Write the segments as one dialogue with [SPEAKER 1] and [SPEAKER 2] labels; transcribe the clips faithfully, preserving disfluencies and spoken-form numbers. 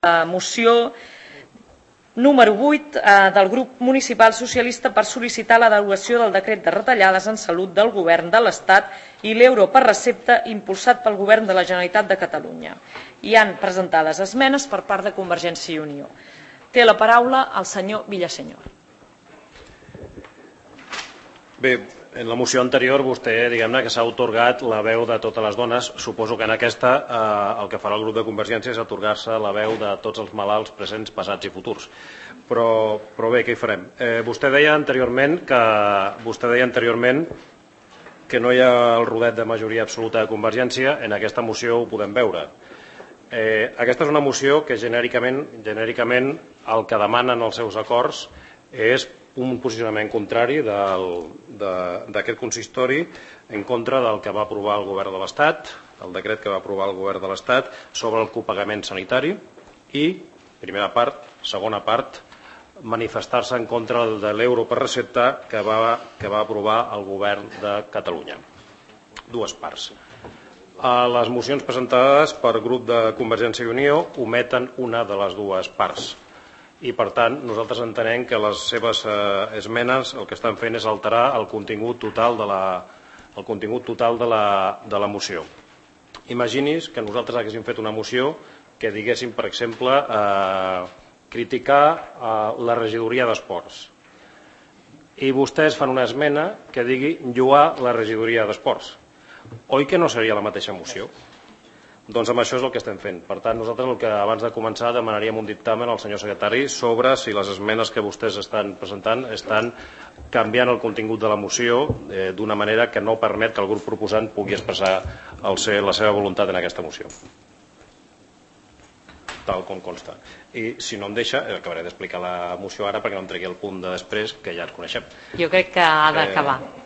[SPEAKER 1] la moció número vuit del grup municipal socialista per sol·licitar la derogació del decret de retallades en salut del govern de l'Estat i l'euro per recepta impulsat pel govern de la Generalitat de Catalunya. Hi han presentades esmenes per part de Convergència i Unió. Té la paraula el senyor Villaseñor.
[SPEAKER 2] Bé, en la moció anterior vostè, diguem-ne, que s'ha atorgat la veu de totes les dones. Suposo que en aquesta eh, el que farà el grup de Convergència és atorgar-se la veu de tots els malalts presents, passats i futurs. Però, però bé, què hi farem? Eh, vostè deia anteriorment que vostè deia anteriorment que no hi ha el rodet de majoria absoluta de Convergència. En aquesta moció ho podem veure. Eh, aquesta és una moció que genèricament, genèricament el que demanen els seus acords és un posicionament contrari d'aquest consistori en contra del que va aprovar el govern de l'Estat, el decret que va aprovar el govern de l'Estat sobre el copagament sanitari i, primera part, segona part, manifestar-se en contra de l'euro per recepta que va, que va aprovar el govern de Catalunya. Dues parts. Les mocions presentades per grup de Convergència i Unió ometen una de les dues parts. I, per tant, nosaltres entenem que les seves eh, esmenes el que estan fent és alterar el contingut total de la, el contingut total de la, de la moció. Imagini's que nosaltres haguéssim fet una moció que diguéssim, per exemple, eh, criticar eh, la regidoria d'esports. I vostès fan una esmena que digui lloar la regidoria d'esports. Oi que no seria la mateixa moció? Doncs amb això és el que estem fent. Per tant, nosaltres el que abans de començar demanaríem un dictamen al senyor secretari sobre si les esmenes que vostès estan presentant estan canviant el contingut de la moció eh, d'una manera que no permet que el grup proposant pugui expressar el ser, la seva voluntat en aquesta moció. Tal com consta. I si no em deixa, acabaré d'explicar la moció ara perquè no em tregui el punt de després, que ja el coneixem.
[SPEAKER 1] Jo crec que ha d'acabar.
[SPEAKER 2] Eh,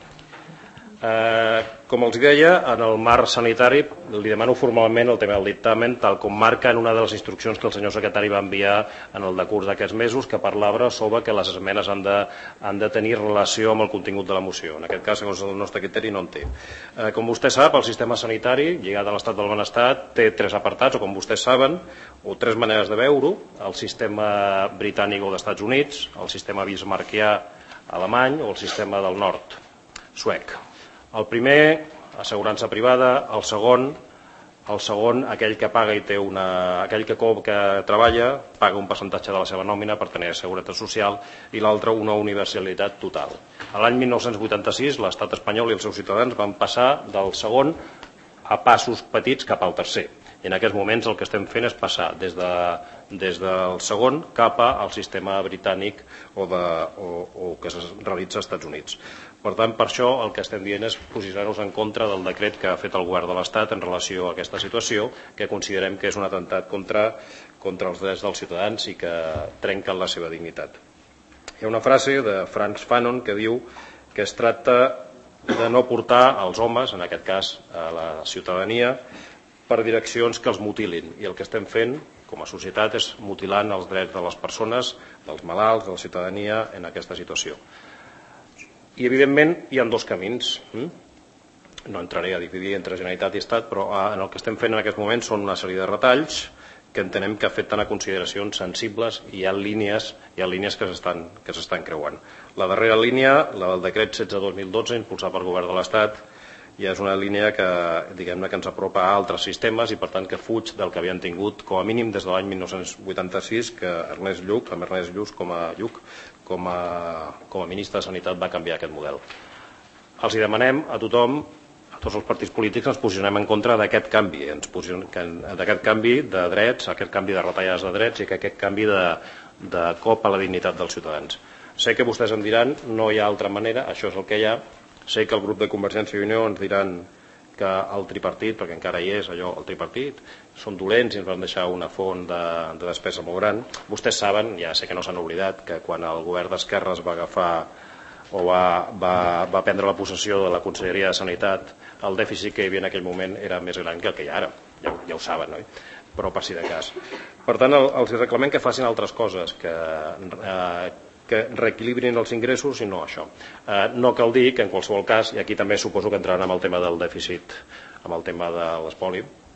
[SPEAKER 2] Eh, com els deia, en el marc sanitari li demano formalment el tema del dictamen tal com marca en una de les instruccions que el senyor secretari va enviar en el decurs d'aquests mesos, que parlava sobre que les esmenes han de, han de tenir relació amb el contingut de la moció. En aquest cas, segons el nostre criteri, no en té. Eh, com vostè sap, el sistema sanitari lligat a l'estat del benestar té tres apartats, o com vostès saben, o tres maneres de veure-ho: el sistema britànic o dels Estats Units, el sistema bismarckià alemany o el sistema del nord suec. El primer, assegurança privada; el segon, el segon aquell que paga i té una, aquell que, que treballa paga un percentatge de la seva nòmina per tenir seguretat social, i l'altre una universalitat total. L'any mil nou-cents vuitanta-sis l'estat espanyol i els seus ciutadans van passar del segon a passos petits cap al tercer. I en aquests moments el que estem fent és passar des, de, des del segon cap al sistema britànic o, de, o, o que es realitza als Estats Units. Per tant, per això el que estem dient és posicionar-nos en contra del decret que ha fet el govern de l'Estat en relació a aquesta situació, que considerem que és un atemptat contra, contra els drets dels ciutadans i que trenquen la seva dignitat. Hi ha una frase de Frantz Fanon que diu que es tracta de no portar els homes, en aquest cas a la ciutadania, per direccions que els mutilin. I el que estem fent com a societat és mutilant els drets de les persones, dels malalts, de la ciutadania en aquesta situació. I, evidentment, hi ha dos camins. No entraré a dividir entre Generalitat i Estat, però en el que estem fent en aquest moment són una sèrie de retalls que entenem que afecten a consideracions sensibles i hi ha línies, hi ha línies que s'estan que s'estan creuant. La darrera línia, la del decret setze dos mil dotze, impulsat pel govern de l'Estat, ja és una línia que, diguem-ne, que ens apropa a altres sistemes i, per tant, que fuig del que havien tingut, com a mínim, des de l'any mil nou-cents vuitanta-sis, que Ernest Lluch, amb Ernest Lluch com a Lluch, com a, com a ministre de Sanitat, va canviar aquest model. Els hi demanem a tothom, a tots els partits polítics, ens posicionem en contra d'aquest canvi, d'aquest canvi de drets, aquest canvi de retallades de drets i aquest canvi de, de cop a la dignitat dels ciutadans. Sé que vostès em diran no hi ha altra manera, això és el que hi ha. Sé que el grup de Convergència i Unió ens diran que el tripartit, perquè encara hi és allò, el tripartit, són dolents i ens van deixar una font de, de despesa molt gran. Vostès saben, ja sé que no s'han oblidat, que quan el govern d'esquerres va agafar o va, va, va prendre la possessió de la Conselleria de Sanitat, el dèficit que hi havia en aquell moment era més gran que el que hi ha ara. Ja, ja ho saben, oi? Però per si de cas. Per tant, el, els reclamem que facin altres coses, que, eh, que reequilibrin els ingressos i no això. Eh, no cal dir que en qualsevol cas, i aquí també suposo que entraran amb el tema del dèficit, amb el tema de l'espoli,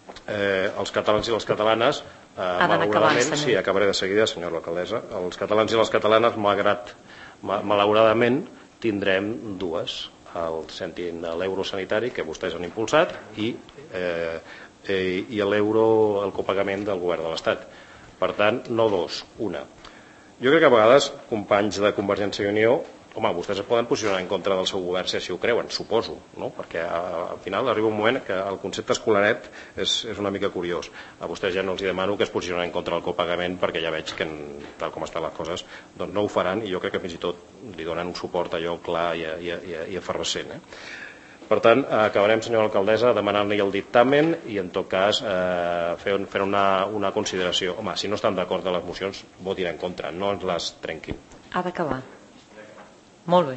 [SPEAKER 2] Eh, els catalans i les catalanes, eh, malauradament, sí, acabaré de seguida, senyora alcaldessa, els catalans i les catalanes, malgrat, malauradament, tindrem dues, el sentin l'euro sanitari que vostès han impulsat i, eh, eh, i l'euro, el copagament del govern de l'Estat. Per tant, no dos, una. Jo crec que a vegades, companys de Convergència i Unió, home, vostès es poden posicionar en contra del seu govern si així ho creuen, suposo, no? Perquè al final arriba un moment que el concepte escolaret és, és una mica curiós. A vostès ja no els demano que es posicionin en contra del copagament perquè ja veig que, tal com estan les coses, doncs no ho faran i jo crec que fins i tot li donen un suport allò clar i, i, i, i efervescent. Eh? Per tant, acabarem, senyora alcaldessa, demanant-li el dictamen i, en tot cas, eh, fer, fer una, una consideració. Home, si no estan d'acord de les mocions, votin en contra, no ens les trenquin.
[SPEAKER 1] Ha d'acabar. Molt bé.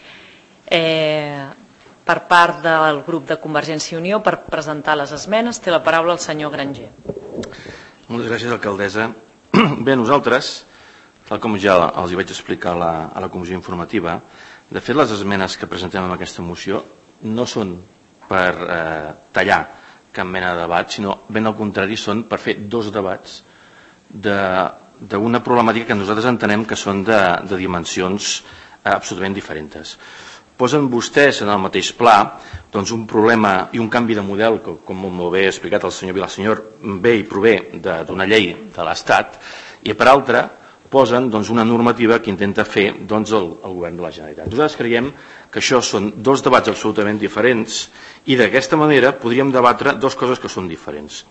[SPEAKER 1] Eh, per part del grup de Convergència i Unió, per presentar les esmenes, té la paraula el senyor Granger.
[SPEAKER 3] Moltes gràcies, alcaldessa. Bé, nosaltres, tal com ja els hi vaig explicar a la, a la comissió informativa, de fet, les esmenes que presentem en aquesta moció no són per eh, tallar cap mena de debat, sinó ben al contrari, són per fer dos debats d'una problemàtica que nosaltres entenem que són de, de dimensions absolutament diferents. Posen vostès en el mateix pla doncs, un problema i un canvi de model que, com molt bé ha explicat el senyor Vilasenyor, ve i prové d'una llei de l'Estat, i per altra posen doncs, una normativa que intenta fer doncs, el, el govern de la Generalitat. Nosaltres creiem que això són dos debats absolutament diferents i d'aquesta manera podríem debatre dues coses que són diferents.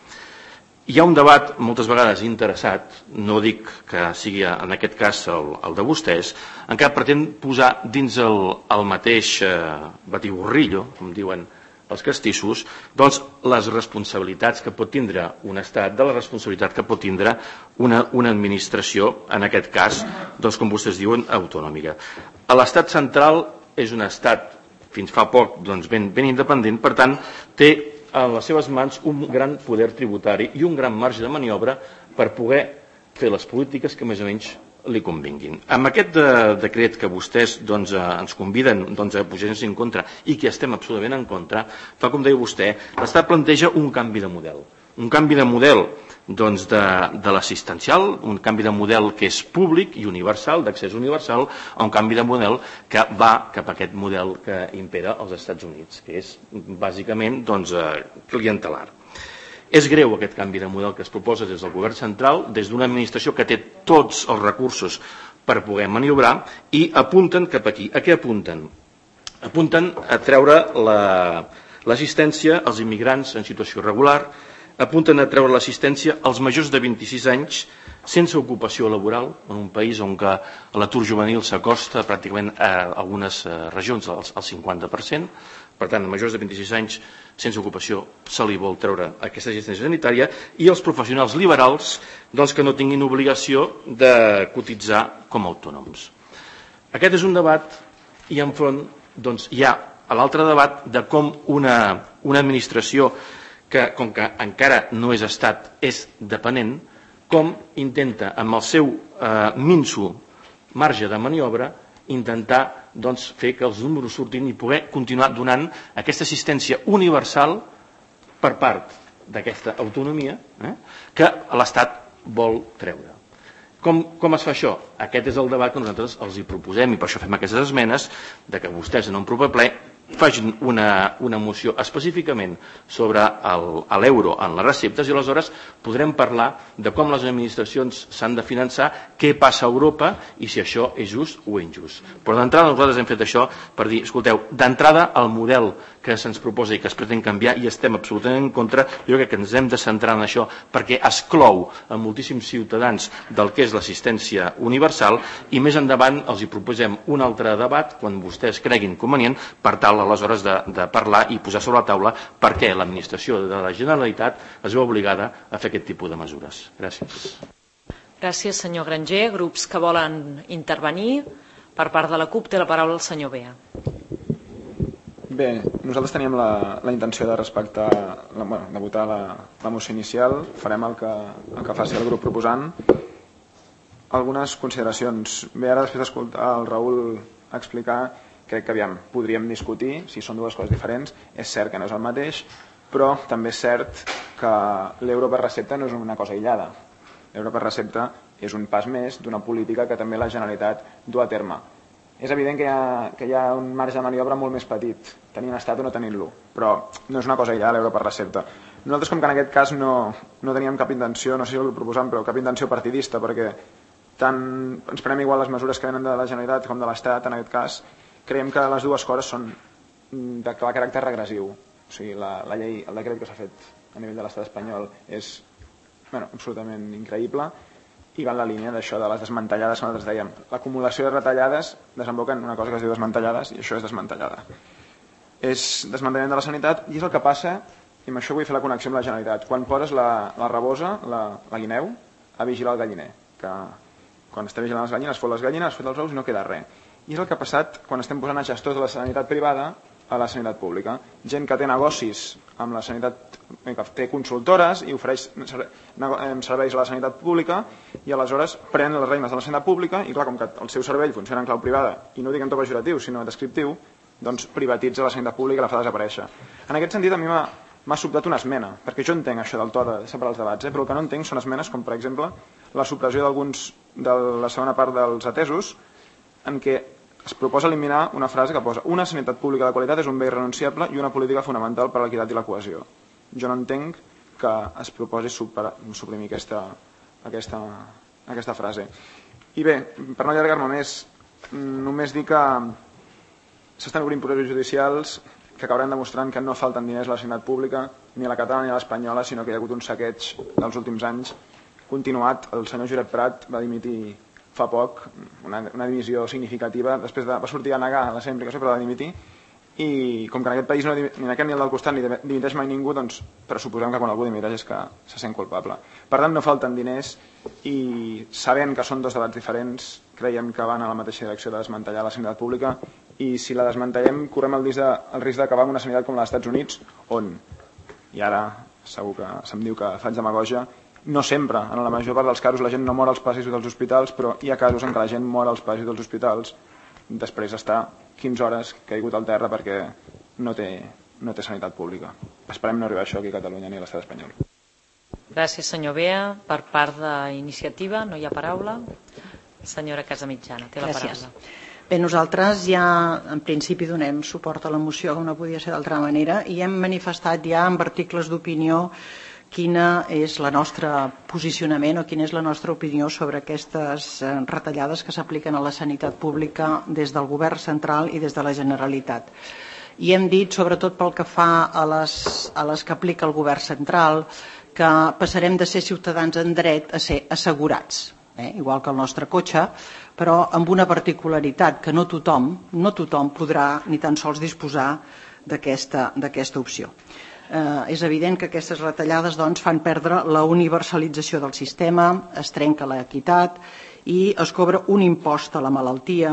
[SPEAKER 3] Hi ha un debat moltes vegades interessat, no dic que sigui en aquest cas el, el de vostès, en què pretén posar dins el, el mateix eh, batiborrillo, com diuen els castissos, doncs les responsabilitats que pot tindre un estat de la responsabilitat que pot tindre una, una administració, en aquest cas, doncs, com vostès diuen, autonòmica. L'estat central és un estat, fins fa poc, doncs, ben, ben independent, per tant, té en les seves mans un gran poder tributari i un gran marge de maniobra per poder fer les polítiques que més o menys li convinguin. Amb aquest de, decret que vostès doncs, eh, ens conviden doncs, a posar-nos en contra i que estem absolutament en contra, fa com deia vostè, l'Estat planteja un canvi de model. Un canvi de model doncs, de, de l'assistencial, un canvi de model que és públic i universal, d'accés universal, a un canvi de model que va cap a aquest model que impera als Estats Units, que és bàsicament doncs, eh, clientelar. És greu aquest canvi de model que es proposa des del govern central, des d'una administració que té tots els recursos per poder maniobrar i apunten cap aquí. A què apunten? Apunten a treure l'assistència als immigrants en situació regular, apunten a treure l'assistència als majors de vint-i-sis anys sense ocupació laboral, en un país on l'atur juvenil s'acosta pràcticament a algunes regions al cinquanta per cent. Per tant, a majors de vint-i-sis anys sense ocupació se li vol treure aquesta assistència sanitària i els professionals liberals doncs, que no tinguin obligació de cotitzar com a autònoms. Aquest és un debat i enfront doncs, hi ha l'altre debat de com una, una administració que, com que encara no és estat, és dependent, com intenta, amb el seu eh, minso marge de maniobra, intentar doncs, fer que els números surtin i poder continuar donant aquesta assistència universal per part d'aquesta autonomia eh, que l'Estat vol treure. Com, com es fa això? Aquest és el debat que nosaltres els hi proposem i per això fem aquestes esmenes de que vostès en un proper ple facin una, una moció específicament sobre l'euro en les receptes i aleshores podrem parlar de com les administracions s'han de finançar, què passa a Europa i si això és just o injust. Però d'entrada nosaltres hem fet això per dir, escolteu, d'entrada el model que se'ns proposa i que es pretén canviar i estem absolutament en contra, jo crec que ens hem de centrar en això perquè exclou a moltíssims ciutadans del que és l'assistència universal i més endavant els hi proposem un altre debat quan vostès creguin convenient per tal aleshores de, de parlar i posar sobre la taula per què l'administració de la Generalitat es veu obligada a fer aquest tipus de mesures. Gràcies.
[SPEAKER 1] Gràcies, senyor Granger. Grups que volen intervenir. Per part de la CUP té la paraula el senyor Bea.
[SPEAKER 4] Bé, nosaltres teníem la, la intenció de respectar, la, bueno, de votar la, la moció inicial. Farem el que, el que faci el grup proposant. Algunes consideracions. Bé, ara després d'escoltar el Raül explicar, crec que aviam, podríem discutir si són dues coses diferents. És cert que no és el mateix. però també és cert que l'euro per recepta no és una cosa aïllada. L'euro per recepta és un pas més d'una política que també la Generalitat du a terme. És evident que hi ha, que hi ha un marge de maniobra molt més petit, tenint estat o no tenint-lo, però no és una cosa aïllada l'euro per recepta. Nosaltres, com que en aquest cas no, no teníem cap intenció, no sé si el proposam, però cap intenció partidista, perquè tant ens prenem igual les mesures que venen de la Generalitat com de l'Estat, en aquest cas, creiem que les dues coses són de caràcter regressiu. O sigui, la, la llei, el decret que s'ha fet a nivell de l'Estat espanyol és bueno, absolutament increïble i va en la línia d'això de les desmantellades que nosaltres dèiem. L'acumulació de retallades desemboca en una cosa que es diu desmantellades i això és desmantellada. És desmantellament de la sanitat i és el que passa, i amb això vull fer la connexió amb la Generalitat, quan poses la, la rabosa, la, la guineu, a vigilar el galliner, que quan està vigilant les gallines, fot les gallines, fot els ous i no queda res. I és el que ha passat quan estem posant a gestors de la sanitat privada a la sanitat pública. Gent que té negocis amb la sanitat, que té consultores i ofereix serveis a la sanitat pública i aleshores pren les regnes de la sanitat pública i clar, com que el seu servei funciona en clau privada i no ho dic en to pejoratiu sinó descriptiu, doncs privatitza la sanitat pública i la fa desaparèixer. En aquest sentit a mi m'ha sobtat una esmena, perquè jo entenc això del to de separar els debats, eh? Però el que no entenc són esmenes com per exemple la supressió d'alguns de la segona part dels atesos en què es proposa eliminar una frase que posa una sanitat pública de qualitat és un bé irrenunciable i una política fonamental per a l'equitat i la cohesió. Jo no entenc que es proposi suprimir aquesta, aquesta, aquesta frase. I bé, per no allargar-me més, només dir que s'estan obrint processos judicials que acabaran demostrant que no falten diners a la sanitat pública, ni a la catalana ni a l'espanyola, sinó que hi ha hagut un saqueig dels últims anys continuat. El senyor Josep Prat va dimitir fa poc, una, una dimissió significativa, després de, va sortir a negar la seva implicació però va dimitir, i com que en aquest país no, ni en aquest ni el del costat ni dimiteix mai ningú, doncs pressuposem que quan algú dimiteix és que se sent culpable. Per tant, no falten diners i sabent que són dos debats diferents, creiem que van a la mateixa direcció de desmantellar la sanitat pública i si la desmantellem correm el risc, de, el risc d'acabar amb una sanitat com la dels Estats Units, on, i ara segur que se'm diu que faig demagògia, no sempre, en la major part dels casos la gent no mor als passadissos dels hospitals, però hi ha casos en què la gent mor als passadissos dels hospitals després d'estar quinze hores caigut al terra perquè no té, no té sanitat pública. Esperem no arribar a això aquí a Catalunya ni a l'estat espanyol.
[SPEAKER 1] Gràcies, senyor Bea. Per part d'iniciativa no hi ha paraula. Senyora Casamitjana, té la
[SPEAKER 5] Gràcies.
[SPEAKER 1] paraula.
[SPEAKER 5] Bé, nosaltres ja en principi donem suport a la moció, com no podia ser d'altra manera, i hem manifestat ja amb articles d'opinió quina és la nostra posicionament o quina és la nostra opinió sobre aquestes retallades que s'apliquen a la sanitat pública des del govern central i des de la Generalitat. I hem dit, sobretot pel que fa a les, a les que aplica el govern central, que passarem de ser ciutadans en dret a ser assegurats, eh? igual que el nostre cotxe, però amb una particularitat que no tothom, no tothom podrà ni tan sols disposar d'aquesta d'aquesta opció. Eh, és evident que aquestes retallades doncs, fan perdre la universalització del sistema, es trenca l'equitat i es cobra un impost a la malaltia,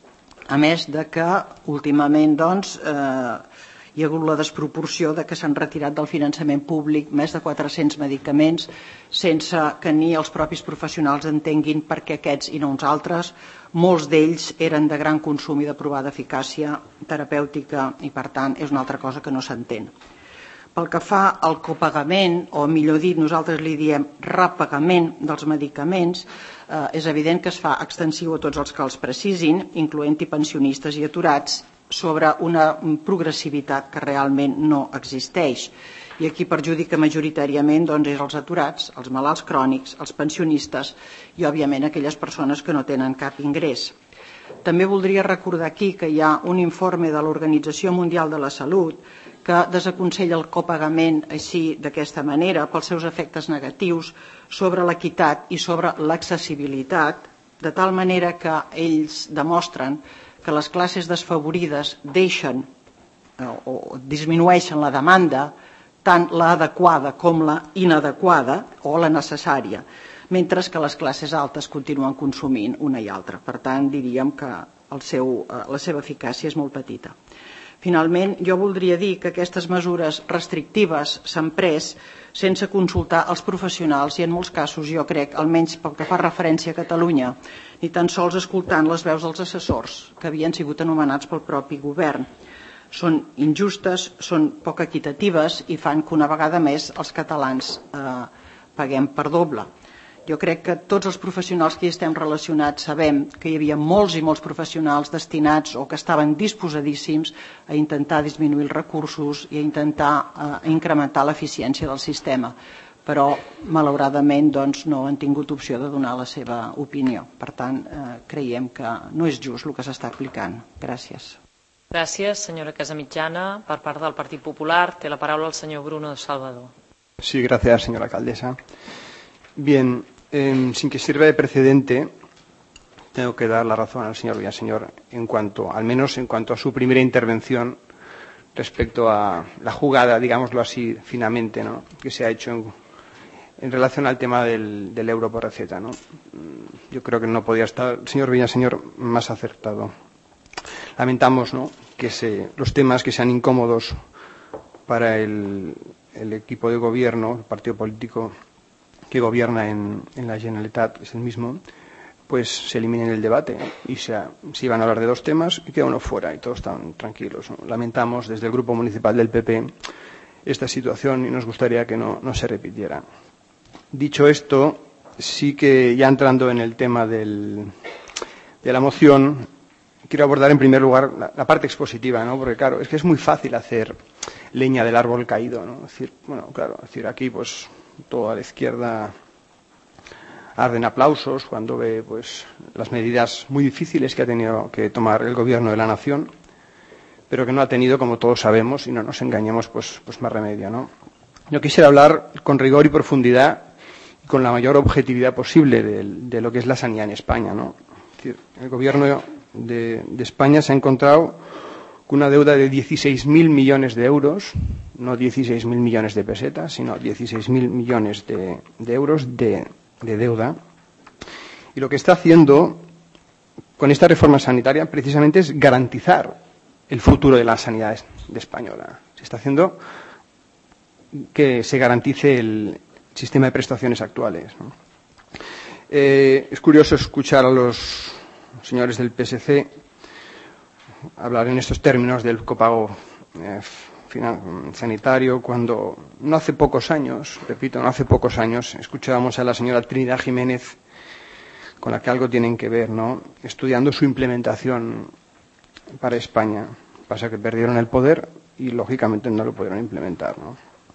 [SPEAKER 5] a més de que últimament doncs, eh, hi ha hagut la desproporció de que s'han retirat del finançament públic més de quatre-cents medicaments sense que ni els propis professionals entenguin per què aquests i no uns altres. Molts d'ells eren de gran consum i de provada eficàcia terapèutica i per tant és una altra cosa que no s'entén. Pel que fa al copagament, o millor dit, nosaltres li diem repagament dels medicaments, eh, és evident que es fa extensiu a tots els que els precisin, incloent-hi pensionistes i aturats, sobre una progressivitat que realment no existeix. I aquí perjudica majoritàriament doncs, és els aturats, els malalts crònics, els pensionistes i, òbviament, aquelles persones que no tenen cap ingrés. També voldria recordar aquí que hi ha un informe de l'Organització Mundial de la Salut que desaconsella el copagament així d'aquesta manera pels seus efectes negatius sobre l'equitat i sobre l'accessibilitat, de tal manera que ells demostren que les classes desfavorides deixen o disminueixen la demanda, tant l'adequada com la inadequada o la necessària, mentre que les classes altes continuen consumint una i altra. Per tant, diríem que el seu, la seva eficàcia és molt petita. Finalment, jo voldria dir que aquestes mesures restrictives s'han pres sense consultar els professionals i en molts casos jo crec, almenys pel que fa referència a Catalunya, ni tan sols escoltant les veus dels assessors que havien sigut anomenats pel propi govern. són injustes, són poc equitatives i fan que una vegada més els catalans eh, paguem per doble. Jo crec que tots els professionals que hi estem relacionats sabem que hi havia molts i molts professionals destinats o que estaven disposadíssims a intentar disminuir els recursos i a intentar eh, incrementar l'eficiència del sistema, però malauradament doncs, no han tingut opció de donar la seva opinió. Per tant, eh, creiem que no és just el que s'està aplicant. Gràcies.
[SPEAKER 1] Gràcies, senyora Casamitjana. Per part del Partit Popular, té la paraula el senyor Bruno Salvador.
[SPEAKER 6] Sí, gracias, señora alcaldesa. Bien, eh, sin que sirva de precedente, tengo que dar la razón al señor Villaseñor en cuanto, al menos en cuanto a su primera intervención respecto a la jugada, digámoslo así finamente, ¿no?, que se ha hecho en, en relación al tema del, del euro por receta, ¿no? Yo creo que no podía estar el señor Villaseñor más acertado. Lamentamos, ¿no?, que se, los temas que sean incómodos para el, el equipo de gobierno, el partido político que gobierna en, en la Generalitat, que es el mismo, pues se eliminen el debate, ¿no? Y se, se iban a hablar de dos temas y queda uno fuera y todos están tranquilos, ¿no? Lamentamos desde el Grupo Municipal del P P esta situación y nos gustaría que no, no se repitiera. Dicho esto, sí que ya entrando en el tema del, de la moción, quiero abordar en primer lugar la, la parte expositiva, ¿no? Porque claro, es que es muy fácil hacer leña del árbol caído, ¿no? Es decir, bueno, claro, es decir, aquí pues toda la izquierda arden aplausos cuando ve pues las medidas muy difíciles que ha tenido que tomar el gobierno de la nación, pero que no ha tenido, como todos sabemos, y no nos engañemos, pues, pues más remedio, ¿no? Yo quisiera hablar con rigor y profundidad y con la mayor objetividad posible de, de lo que es la sanidad en España, ¿no? Es decir, el gobierno de, de España se ha encontrado con una deuda de dieciséis mil millones de euros, no dieciséis mil millones de pesetas, sino dieciséis mil millones de, de euros de, de deuda. Y lo que está haciendo con esta reforma sanitaria precisamente es garantizar el futuro de la sanidad de española. Se está haciendo que se garantice el sistema de prestaciones actuales, ¿no? Eh, es curioso escuchar a los señores del P S C hablar en estos términos del copago eh, sanitario, cuando no hace pocos años, repito, no hace pocos años, escuchábamos a la señora Trinidad Jiménez, con la que algo tienen que ver, ¿no?, estudiando su implementación para España. Pasa que perdieron el poder y, lógicamente, no lo pudieron implementar, ¿no?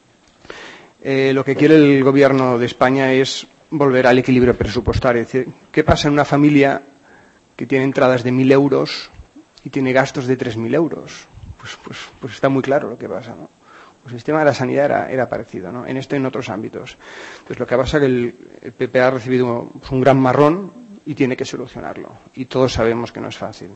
[SPEAKER 6] Eh, lo que quiere el gobierno de España es volver al equilibrio presupuestario. Es decir, ¿qué pasa en una familia que tiene entradas de mil euros y tiene gastos de tres mil euros? Pues, pues, pues está muy claro lo que pasa, ¿no? El sistema de la sanidad era, era parecido, ¿no?, en esto y en otros ámbitos. Entonces, lo que pasa es que el, el P P ha recibido pues, un gran marrón y tiene que solucionarlo. Y todos sabemos que no es fácil.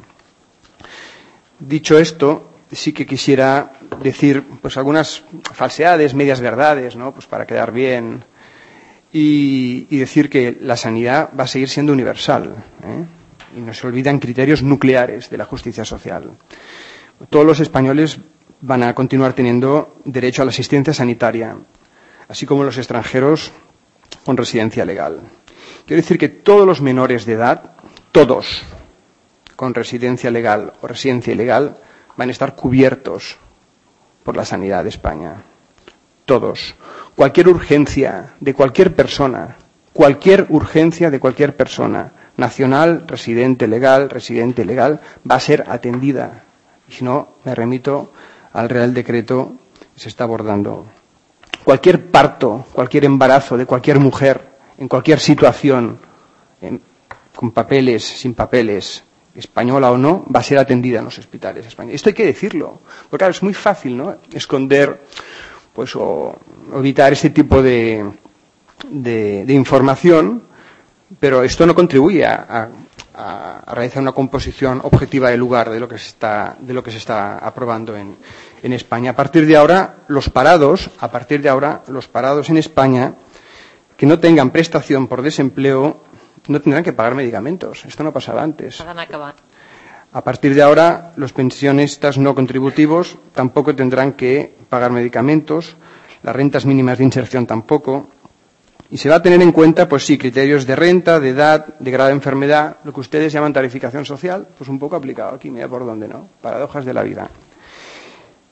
[SPEAKER 6] Dicho esto, sí que quisiera decir pues algunas falsedades, medias verdades, ¿no?, pues para quedar bien, y, y decir que la sanidad va a seguir siendo universal, ¿eh? Y no se olvidan criterios nucleares de la justicia social. Todos los españoles van a continuar teniendo derecho a la asistencia sanitaria, así como los extranjeros con residencia legal. Quiero decir que todos los menores de edad, todos, con residencia legal o residencia ilegal, van a estar cubiertos por la sanidad de España. Todos. Cualquier urgencia de cualquier persona, cualquier urgencia de cualquier persona, nacional, residente legal, residente ilegal, va a ser atendida. Y si no, me remito al Real Decreto que se está abordando. Cualquier parto, cualquier embarazo de cualquier mujer, en cualquier situación, en, con papeles, sin papeles, española o no, va a ser atendida en los hospitales españoles. Esto hay que decirlo, porque claro, es muy fácil, ¿no?, esconder pues o evitar ese tipo de, de, de información, pero esto no contribuye a, a, a realizar una composición objetiva del lugar de lo que se está, de lo que se está aprobando en, en España. A partir de ahora, los parados, a partir de ahora, los parados en España que no tengan prestación por desempleo no tendrán que pagar medicamentos. Esto no pasaba antes. A partir de ahora, los pensionistas no contributivos tampoco tendrán que pagar medicamentos, las rentas mínimas de inserción tampoco. Y se va a tener en cuenta, pues sí, criterios de renta, de edad, de grado de enfermedad, lo que ustedes llaman tarificación social, pues un poco aplicado aquí, mira por dónde, ¿no? Paradojas de la vida.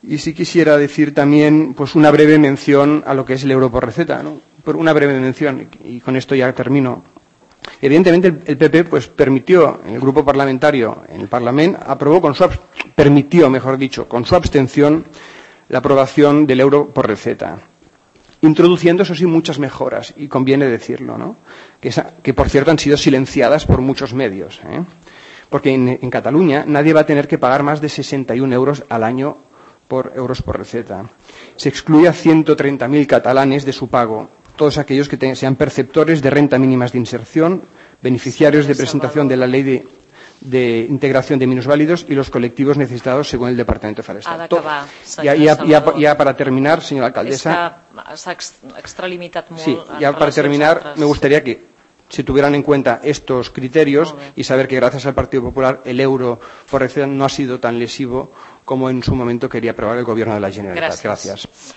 [SPEAKER 6] Y sí quisiera decir también pues una breve mención a lo que es el euro por receta, ¿no? Por una breve mención, y con esto ya termino. Evidentemente el, el P P pues permitió, en el grupo parlamentario, en el Parlamento, aprobó con su permitió, mejor dicho, con su abstención la aprobación del euro por receta, introduciendo, eso sí, muchas mejoras, y conviene decirlo, ¿no? Que, esa, que por cierto han sido silenciadas por muchos medios, ¿eh? Porque en, en Cataluña nadie va a tener que pagar más de sesenta y un euros al año por euros por receta. Se excluye a ciento treinta mil catalanes de su pago, todos aquellos que te, sean perceptores de renta mínimas de inserción, beneficiarios de presentación de la ley de, de integración de minusválidos y los colectivos necesitados según el Departamento Forestal.
[SPEAKER 1] Ha d'acabar,
[SPEAKER 6] ya, ya, ya, ya para terminar, señora alcaldesa.
[SPEAKER 1] És que s'ha extralimitat molt.
[SPEAKER 6] Sí, ya para terminar, me gustaría que se tuvieran en cuenta estos criterios y saber que gracias al Partido Popular el euro por receta no ha sido tan lesivo como en su momento quería aprobar el Gobierno de la Generalitat. Gracias. Gracias.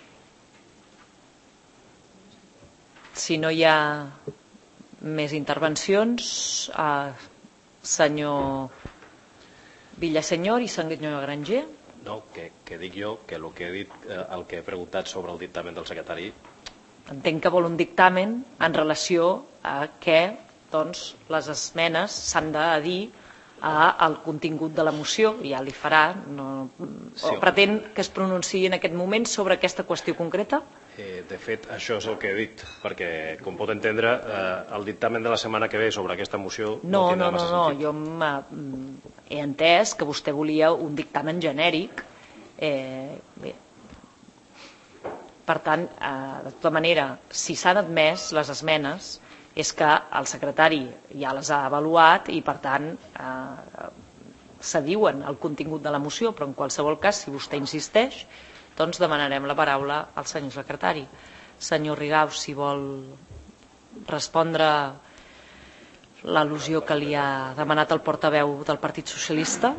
[SPEAKER 1] Si no hi ha més intervencions, eh, senyor Villasenyor i senyor Granger.
[SPEAKER 2] No, que, que dic jo que el que he dit, eh, el que he preguntat sobre el dictamen del secretari.
[SPEAKER 1] Entenc que vol un dictamen en relació a què doncs, les esmenes s'han de dir al contingut de la moció. Ja li farà. No, sí, o pretén que es pronunciï en aquest moment sobre aquesta qüestió concreta?
[SPEAKER 2] Eh, de fet, això és el que he dit, perquè, com pot entendre, eh, el dictamen de la setmana que ve sobre aquesta moció no,
[SPEAKER 1] no
[SPEAKER 2] tindrà
[SPEAKER 1] no,
[SPEAKER 2] massa
[SPEAKER 1] no,
[SPEAKER 2] sentit.
[SPEAKER 1] No, jo he entès que vostè volia un dictamen genèric. Eh, bé. Per tant, eh, de tota manera, si s'han admès les esmenes, és que el secretari ja les ha avaluat i, per tant, eh, s'adiuen al contingut de la moció, però en qualsevol cas, si vostè insisteix, doncs demanarem la paraula al senyor secretari. Senyor Rigau, si vol respondre l'al·lusió que li ha demanat el portaveu del Partit Socialista.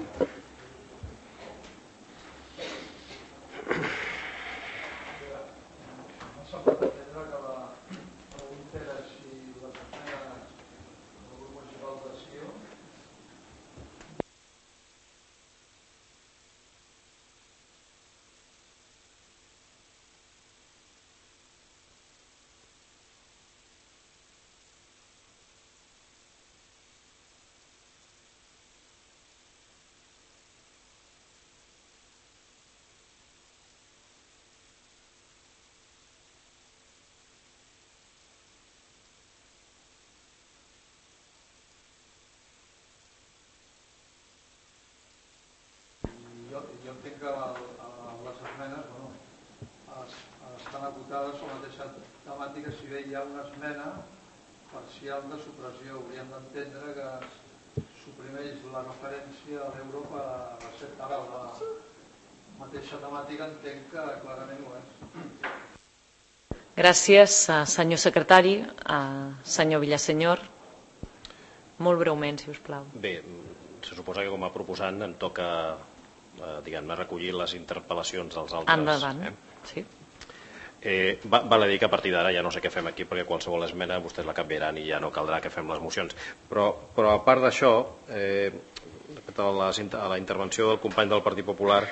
[SPEAKER 7] Jo entenc que les esmenes bueno, estan acotades a la mateixa temàtica. Si bé hi ha una esmena parcial de supressió, hauríem d'entendre que es suprimeix la referència a l'euro per receptar la mateixa temàtica. Entenc que clarament ho és.
[SPEAKER 1] Gràcies, senyor secretari. Senyor Villasenyor, molt breument, si us plau.
[SPEAKER 2] Bé, se suposa que com a proposant em toca diguem-ne, recollir les interpel·lacions dels altres.
[SPEAKER 1] Endavant, sí.
[SPEAKER 2] Eh, va, val a dir que a partir d'ara ja no sé què fem aquí, perquè qualsevol esmena vostès la canviaran i ja no caldrà que fem les mocions. Però, però a part d'això, eh, a, la, a la intervenció del company del Partit Popular,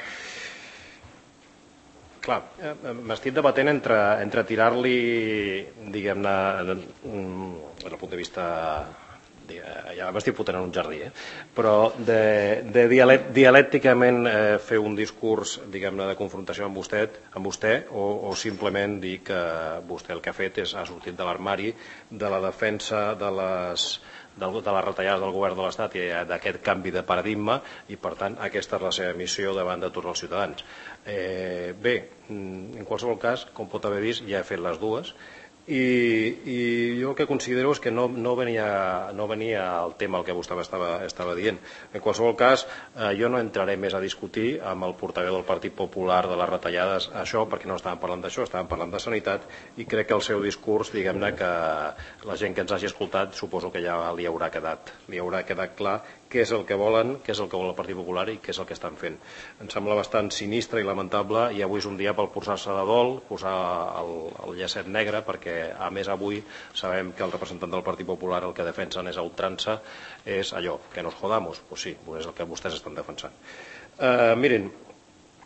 [SPEAKER 2] clar, eh, m'estic debatent entre, entre tirar-li, diguem-ne, des del punt de vista... ja m'estic fotent en un jardí, eh? Però de, de dialècticament eh, fer un discurs, diguem-ne, de confrontació amb vostè, amb vostè o, o simplement dir que vostè el que ha fet és ha sortit de l'armari de la defensa de les, de, de les retallades del govern de l'Estat i d'aquest canvi de paradigma i, per tant, aquesta és la seva missió davant de tots els ciutadans. Eh, bé, en qualsevol cas, com pot haver vist, ja he fet les dues. I, i jo el que considero és que no, no, venia, no venia el tema al que vostè estava, estava dient. En qualsevol cas, eh, jo no entraré més a discutir amb el portaveu del Partit Popular de les retallades això, perquè no estàvem parlant d'això, estàvem parlant de sanitat, i crec que el seu discurs, diguem-ne, que la gent que ens hagi escoltat suposo que ja li haurà quedat, li haurà quedat clar què és el que volen, què és el que vol el Partit Popular i què és el que estan fent. Em sembla bastant sinistre i lamentable, i avui és un dia per posar-se de dol, posar el, el llacet negre, perquè a més avui sabem que el representant del Partit Popular el que defensen és a ultrança, és allò, que nos jodamos, pues sí, és el que vostès estan defensant. Uh, miren,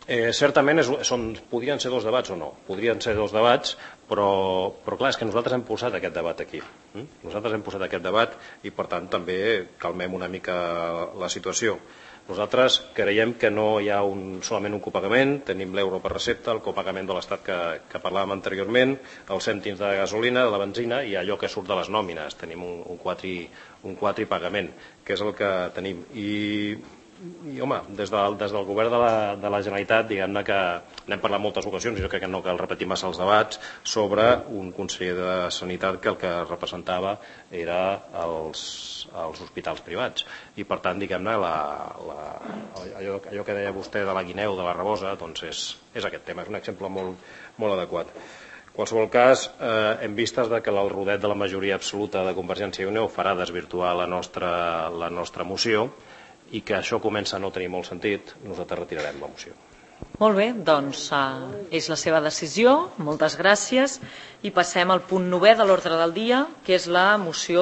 [SPEAKER 2] Eh, certament és, són, podrien ser dos debats o no, podrien ser dos debats, però, però clar, és que nosaltres hem posat aquest debat aquí. Mm? Nosaltres hem posat aquest debat i per tant també calmem una mica la situació. Nosaltres creiem que no hi ha un, solament un copagament, tenim l'euro per recepta, el copagament de l'Estat que, que parlàvem anteriorment, els cèntims de gasolina, de la benzina i allò que surt de les nòmines. Tenim un, un, quatri, un quatri pagament, que és el que tenim. I, i home, des, de, des del govern de la, de la Generalitat, diguem-ne que n'hem parlat moltes ocasions, i jo crec que no cal repetir massa els debats, sobre un conseller de Sanitat que el que representava era els, els hospitals privats. I per tant, diguem-ne, la, la, allò, allò que deia vostè de la guineu, de la rabosa, doncs és, és aquest tema, és un exemple molt, molt adequat. En qualsevol cas, eh, hem vistes de que el rodet de la majoria absoluta de Convergència i Unió farà desvirtuar la nostra, la nostra moció, i que això comença a no tenir molt sentit, nosaltres retirarem la moció.
[SPEAKER 1] Molt bé, doncs uh, és la seva decisió, moltes gràcies, i passem al punt novè de l'ordre del dia, que és la moció